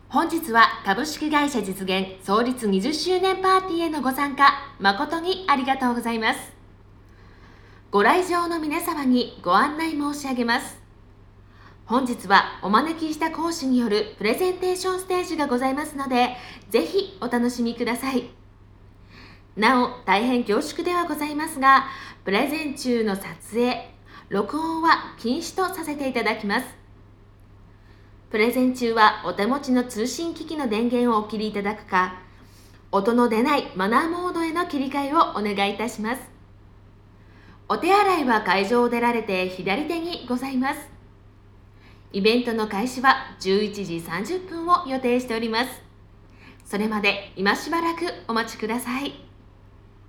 本日は株式会社実現創立20周年パーティーへのご参加誠にありがとうございます。ご来場の皆様にご案内申し上げます。本日はお招きした講師によるプレゼンテーションステージがございますので、ぜひお楽しみください。なお、大変恐縮ではございますが、プレゼン中の撮影、録音は禁止とさせていただきます。プレゼン中はお手持ちの通信機器の電源をお切りいただくか、音の出ないマナーモードへの切り替えをお願いいたします。お手洗いは会場を出られて左手にございます。イベントの開始は11時30分を予定しております。それまで今しばらくお待ちください。